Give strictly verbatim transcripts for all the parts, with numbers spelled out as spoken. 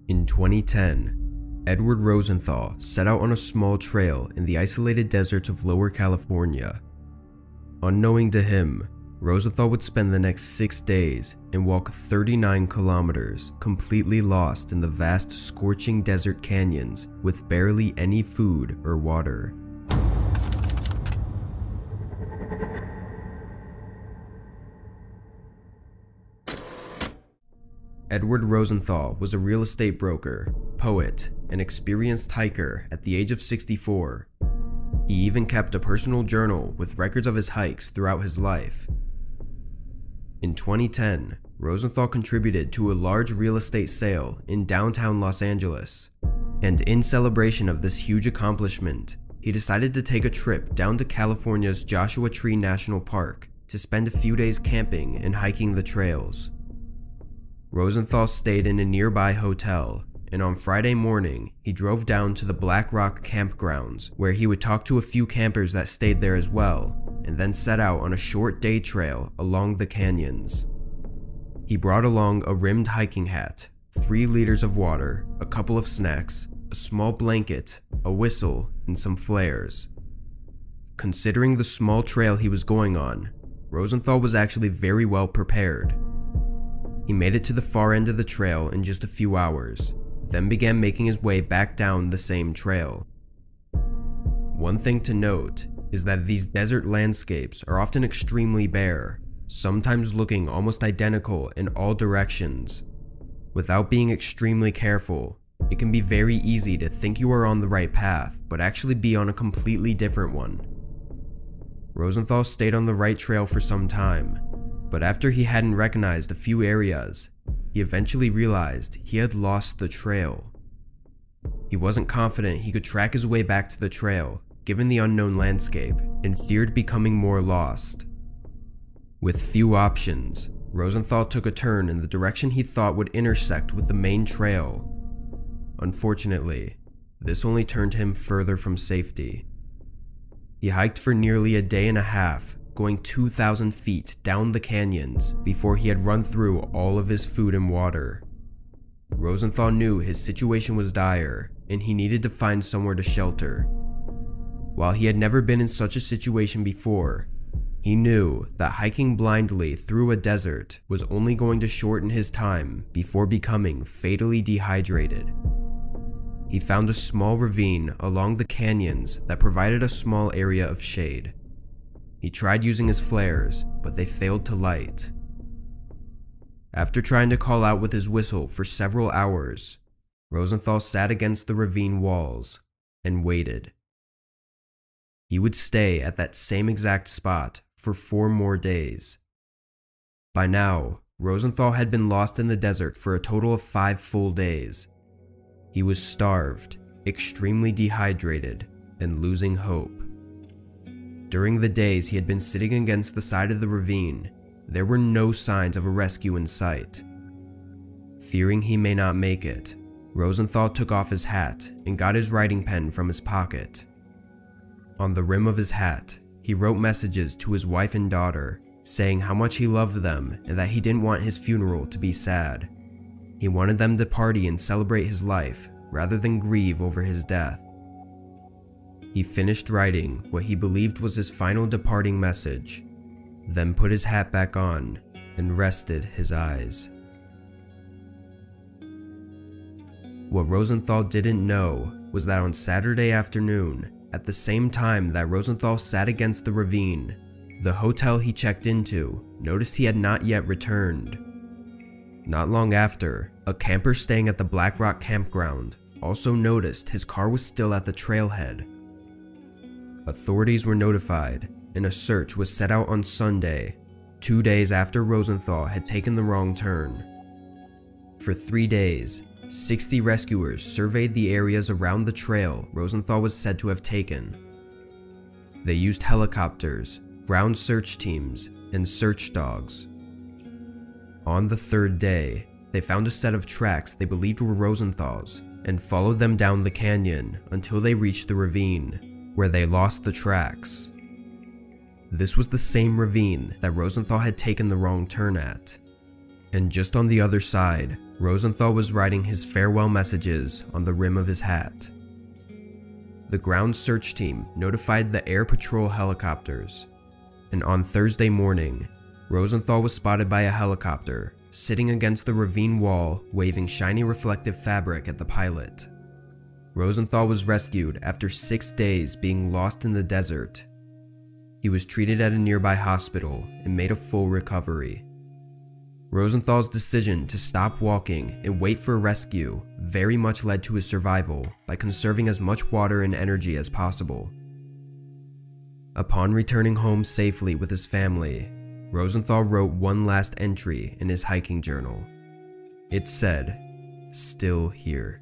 In twenty ten, Edward Rosenthal set out on a small trail in the isolated deserts of Lower California. Unknowing to him, Rosenthal would spend the next six days and walk thirty-nine kilometers, completely lost in the vast, scorching desert canyons with barely any food or water. Edward Rosenthal was a real estate broker, poet, and experienced hiker at the age of sixty-four. He even kept a personal journal with records of his hikes throughout his life. In twenty ten, Rosenthal contributed to a large real estate sale in downtown Los Angeles, and in celebration of this huge accomplishment, he decided to take a trip down to California's Joshua Tree National Park to spend a few days camping and hiking the trails. Rosenthal stayed in a nearby hotel, and on Friday morning, he drove down to the Black Rock campgrounds, where he would talk to a few campers that stayed there as well, and then set out on a short day trail along the canyons. He brought along a rimmed hiking hat, three liters of water, a couple of snacks, a small blanket, a whistle, and some flares. Considering the small trail he was going on, Rosenthal was actually very well prepared. He made it to the far end of the trail in just a few hours, then began making his way back down the same trail. One thing to note is that these desert landscapes are often extremely bare, sometimes looking almost identical in all directions. Without being extremely careful, it can be very easy to think you are on the right path, but actually be on a completely different one. Rosenthal stayed on the right trail for some time, but after he hadn't recognized a few areas, he eventually realized he had lost the trail. He wasn't confident he could track his way back to the trail, given the unknown landscape, and feared becoming more lost. With few options, Rosenthal took a turn in the direction he thought would intersect with the main trail. Unfortunately, this only turned him further from safety. He hiked for nearly a day and a half, going two thousand feet down the canyons before he had run through all of his food and water. Rosenthal knew his situation was dire, and he needed to find somewhere to shelter. While he had never been in such a situation before, he knew that hiking blindly through a desert was only going to shorten his time before becoming fatally dehydrated. He found a small ravine along the canyons that provided a small area of shade. He tried using his flares, but they failed to light. After trying to call out with his whistle for several hours, Rosenthal sat against the ravine walls and waited. He would stay at that same exact spot for four more days. By now, Rosenthal had been lost in the desert for a total of five full days. He was starved, extremely dehydrated, and losing hope. During the days he had been sitting against the side of the ravine, there were no signs of a rescue in sight. Fearing he may not make it, Rosenthal took off his hat and got his writing pen from his pocket. On the rim of his hat, he wrote messages to his wife and daughter, saying how much he loved them and that he didn't want his funeral to be sad. He wanted them to party and celebrate his life, rather than grieve over his death. He finished writing what he believed was his final departing message, then put his hat back on and rested his eyes. What Rosenthal didn't know was that on Saturday afternoon, at the same time that Rosenthal sat against the ravine, the hotel he checked into noticed he had not yet returned. Not long after, a camper staying at the Black Rock campground also noticed his car was still at the trailhead. Authorities were notified, and a search was set out on Sunday, two days after Rosenthal had taken the wrong turn. For three days, sixty rescuers surveyed the areas around the trail Rosenthal was said to have taken. They used helicopters, ground search teams, and search dogs. On the third day, they found a set of tracks they believed were Rosenthal's and followed them down the canyon until they reached the ravine, where they lost the tracks. This was the same ravine that Rosenthal had taken the wrong turn at. And just on the other side, Rosenthal was writing his farewell messages on the rim of his hat. The ground search team notified the air patrol helicopters, and on Thursday morning, Rosenthal was spotted by a helicopter sitting against the ravine wall, waving shiny reflective fabric at the pilot. Rosenthal was rescued after six days being lost in the desert. He was treated at a nearby hospital and made a full recovery. Rosenthal's decision to stop walking and wait for rescue very much led to his survival by conserving as much water and energy as possible. Upon returning home safely with his family, Rosenthal wrote one last entry in his hiking journal. It said, "Still here."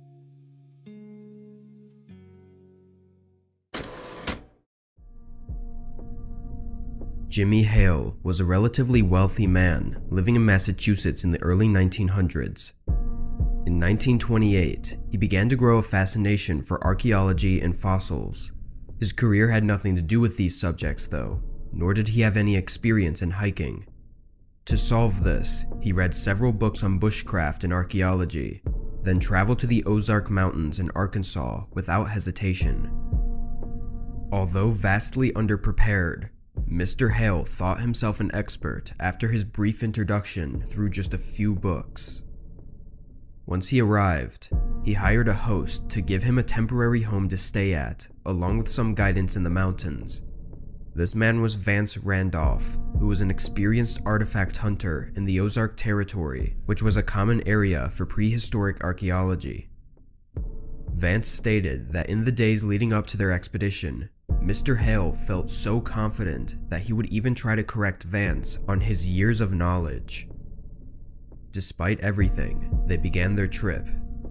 Jimmy Hale was a relatively wealthy man living in Massachusetts in the early nineteen hundreds. In nineteen twenty-eight, he began to grow a fascination for archaeology and fossils. His career had nothing to do with these subjects though, nor did he have any experience in hiking. To solve this, he read several books on bushcraft and archaeology, then traveled to the Ozark Mountains in Arkansas without hesitation. Although vastly underprepared, Mister Hale thought himself an expert after his brief introduction through just a few books. Once he arrived, he hired a host to give him a temporary home to stay at, along with some guidance in the mountains. This man was Vance Randolph, who was an experienced artifact hunter in the Ozark Territory, which was a common area for prehistoric archaeology. Vance stated that in the days leading up to their expedition, Mister Hale felt so confident that he would even try to correct Vance on his years of knowledge. Despite everything, they began their trip.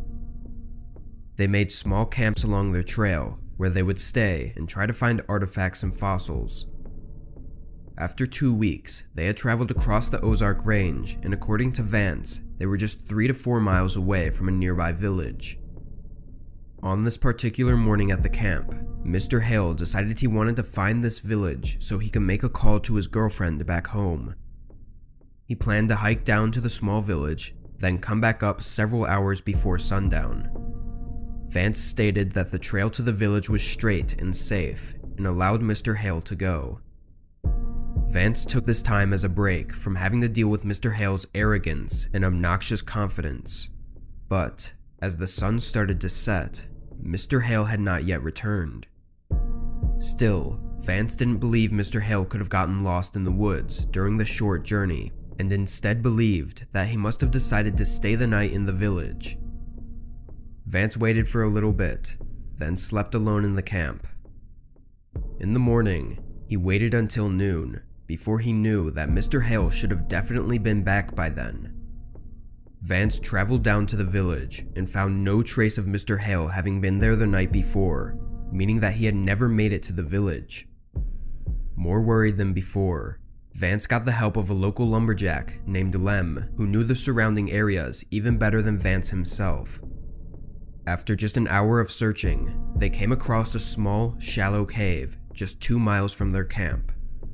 They made small camps along their trail where they would stay and try to find artifacts and fossils. After two weeks, they had traveled across the Ozark Range, and according to Vance, they were just three to four miles away from a nearby village. On this particular morning at the camp, Mister Hale decided he wanted to find this village so he could make a call to his girlfriend back home. He planned to hike down to the small village, then come back up several hours before sundown. Vance stated that the trail to the village was straight and safe, and allowed Mister Hale to go. Vance took this time as a break from having to deal with Mister Hale's arrogance and obnoxious confidence. But, as the sun started to set, Mister Hale had not yet returned. Still, Vance didn't believe Mister Hale could have gotten lost in the woods during the short journey, and instead believed that he must have decided to stay the night in the village. Vance waited for a little bit, then slept alone in the camp. In the morning, he waited until noon before he knew that Mister Hale should have definitely been back by then. Vance traveled down to the village and found no trace of Mister Hale having been there the night before, meaning that he had never made it to the village. More worried than before, Vance got the help of a local lumberjack named Lem, who knew the surrounding areas even better than Vance himself. After just an hour of searching, they came across a small, shallow cave just two miles from their camp.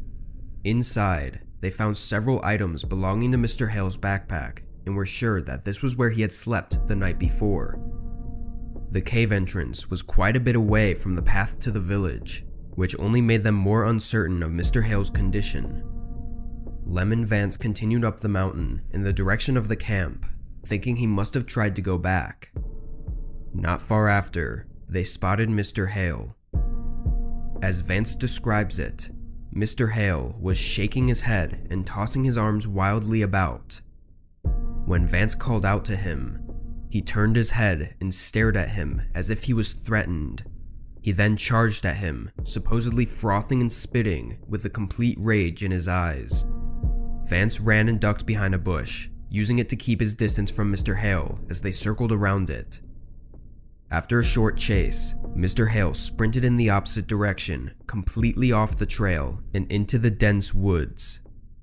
Inside, they found several items belonging to Mister Hale's backpack and were sure that this was where he had slept the night before. The cave entrance was quite a bit away from the path to the village, which only made them more uncertain of Mister Hale's condition. Lem and Vance continued up the mountain in the direction of the camp, thinking he must have tried to go back. Not far after, they spotted Mister Hale. As Vance describes it, Mister Hale was shaking his head and tossing his arms wildly about. When Vance called out to him, he turned his head and stared at him as if he was threatened. He then charged at him, supposedly frothing and spitting with a complete rage in his eyes. Vance ran and ducked behind a bush, using it to keep his distance from Mister Hale as they circled around it. After a short chase, Mister Hale sprinted in the opposite direction, completely off the trail and into the dense woods.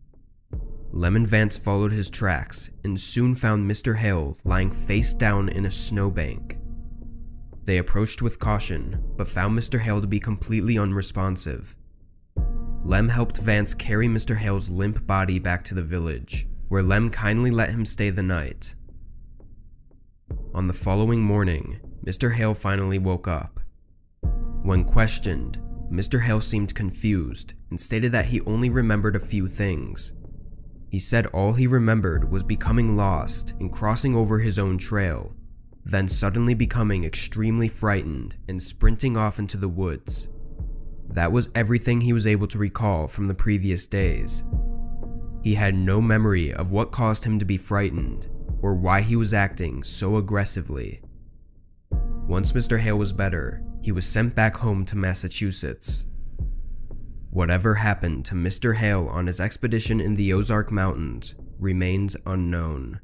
Lem and Vance followed his tracks and soon found Mister Hale lying face down in a snowbank. They approached with caution, but found Mister Hale to be completely unresponsive. Lem helped Vance carry Mister Hale's limp body back to the village, where Lem kindly let him stay the night. On the following morning, Mister Hale finally woke up. When questioned, Mister Hale seemed confused and stated that he only remembered a few things. He said all he remembered was becoming lost and crossing over his own trail, then suddenly becoming extremely frightened and sprinting off into the woods. That was everything he was able to recall from the previous days. He had no memory of what caused him to be frightened or why he was acting so aggressively. Once Mister Hale was better, he was sent back home to Massachusetts. Whatever happened to Mister Hale on his expedition in the Ozark Mountains remains unknown.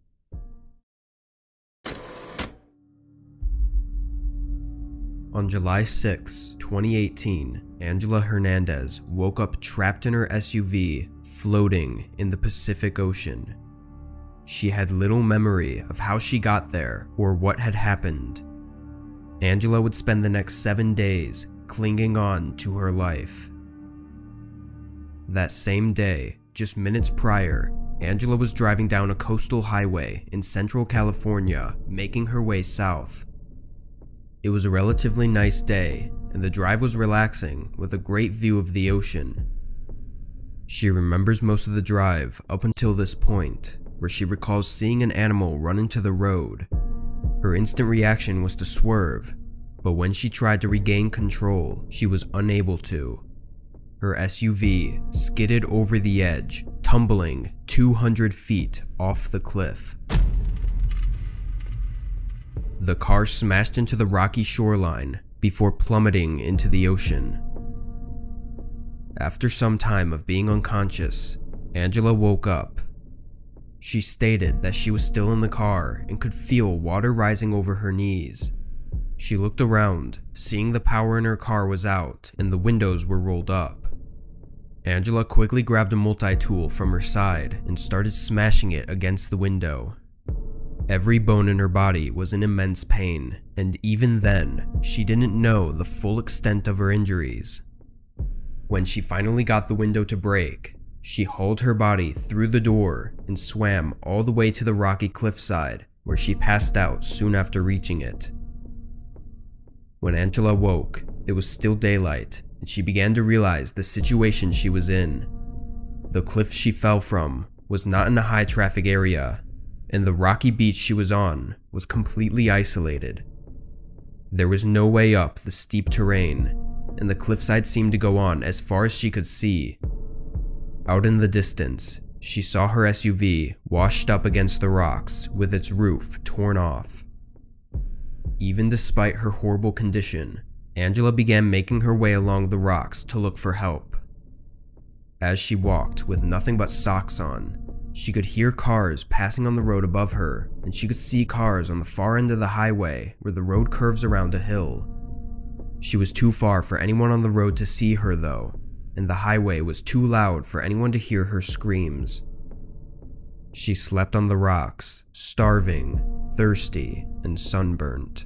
On July sixth, twenty eighteen, Angela Hernandez woke up trapped in her S U V, floating in the Pacific Ocean. She had little memory of how she got there or what had happened. Angela would spend the next seven days clinging on to her life. That same day, just minutes prior, Angela was driving down a coastal highway in central California, making her way south. It was a relatively nice day, and the drive was relaxing with a great view of the ocean. She remembers most of the drive up until this point, where she recalls seeing an animal run into the road. Her instant reaction was to swerve, but when she tried to regain control, she was unable to. Her S U V skidded over the edge, tumbling two hundred feet off the cliff. The car smashed into the rocky shoreline before plummeting into the ocean. After some time of being unconscious, Angela woke up. She stated that she was still in the car and could feel water rising over her knees. She looked around, seeing the power in her car was out and the windows were rolled up. Angela quickly grabbed a multi-tool from her side and started smashing it against the window. Every bone in her body was in immense pain, and even then, she didn't know the full extent of her injuries. When she finally got the window to break, she hauled her body through the door and swam all the way to the rocky cliffside, where she passed out soon after reaching it. When Angela woke, it was still daylight, and she began to realize the situation she was in. The cliff she fell from was not in a high traffic area, and the rocky beach she was on was completely isolated. There was no way up the steep terrain, and the cliffside seemed to go on as far as she could see. Out in the distance, she saw her S U V washed up against the rocks with its roof torn off. Even despite her horrible condition, Angela began making her way along the rocks to look for help. As she walked with nothing but socks on, she could hear cars passing on the road above her, and she could see cars on the far end of the highway where the road curves around a hill. She was too far for anyone on the road to see her though, and the highway was too loud for anyone to hear her screams. She slept on the rocks, starving, thirsty, and sunburnt.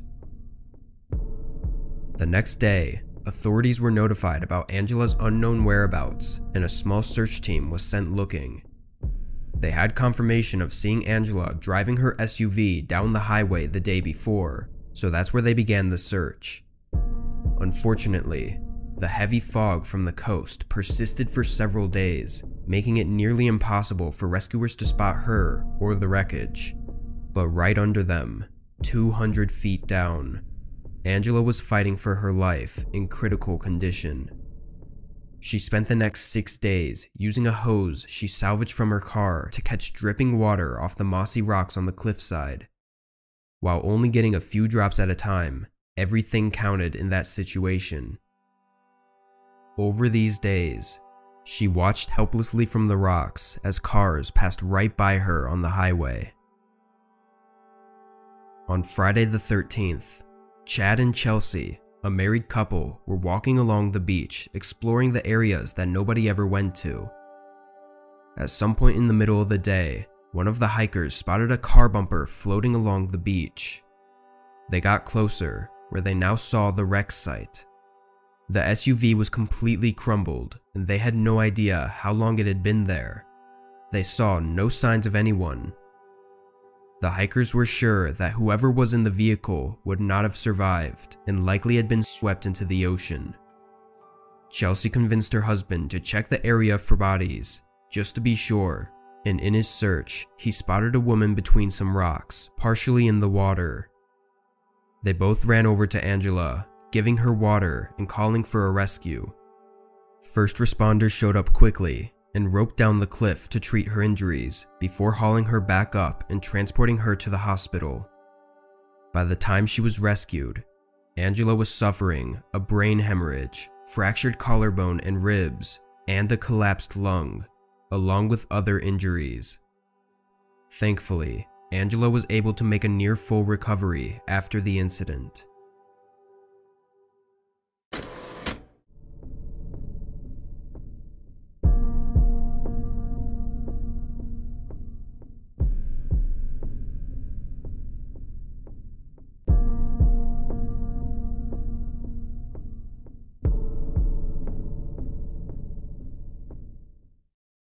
The next day, authorities were notified about Angela's unknown whereabouts, and a small search team was sent looking. They had confirmation of seeing Angela driving her S U V down the highway the day before, so that's where they began the search. Unfortunately, the heavy fog from the coast persisted for several days, making it nearly impossible for rescuers to spot her or the wreckage. But right under them, two hundred feet down, Angela was fighting for her life in critical condition. She spent the next six days using a hose she salvaged from her car to catch dripping water off the mossy rocks on the cliffside. While only getting a few drops at a time, everything counted in that situation. Over these days, she watched helplessly from the rocks as cars passed right by her on the highway. On Friday the thirteenth, Chad and Chelsea, a married couple, were walking along the beach exploring the areas that nobody ever went to. At some point in the middle of the day, one of the hikers spotted a car bumper floating along the beach. They got closer, where they now saw the wreck site. The S U V was completely crumbled, and they had no idea how long it had been there. They saw no signs of anyone. The hikers were sure that whoever was in the vehicle would not have survived and likely had been swept into the ocean. Chelsea convinced her husband to check the area for bodies, just to be sure, and in his search, he spotted a woman between some rocks, partially in the water. They both ran over to Angela, giving her water and calling for a rescue. First responders showed up quickly and roped down the cliff to treat her injuries before hauling her back up and transporting her to the hospital. By the time she was rescued, Angela was suffering a brain hemorrhage, fractured collarbone and ribs, and a collapsed lung, along with other injuries. Thankfully, Angela was able to make a near full recovery after the incident.